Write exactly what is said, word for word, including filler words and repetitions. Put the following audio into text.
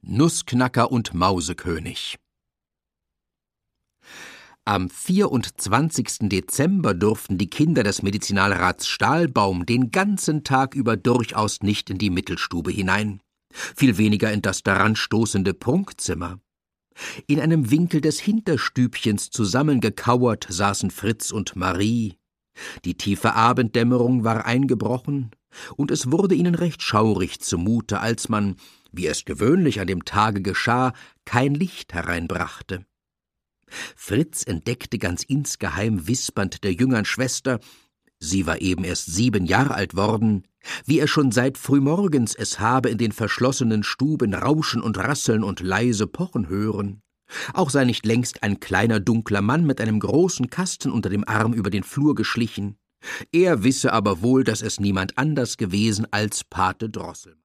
Nussknacker und Mausekönig. Am vierundzwanzigsten Dezember durften die Kinder des Medizinalrats Stahlbaum den ganzen Tag über durchaus nicht in die Mittelstube hinein, viel weniger in das daran stoßende Prunkzimmer. In einem Winkel des Hinterstübchens zusammengekauert saßen Fritz und Marie. Die tiefe Abenddämmerung war eingebrochen, und es wurde ihnen recht schaurig zumute, als man, wie es gewöhnlich an dem Tage geschah, kein Licht hereinbrachte. Fritz entdeckte ganz insgeheim wispernd der jüngern Schwester, sie war eben erst sieben Jahre alt worden, wie er schon seit frühmorgens es habe in den verschlossenen Stuben rauschen und rasseln und leise pochen hören. Auch sei nicht längst ein kleiner dunkler Mann mit einem großen Kasten unter dem Arm über den Flur geschlichen. Er wisse aber wohl, dass es niemand anders gewesen als Pate Drossel.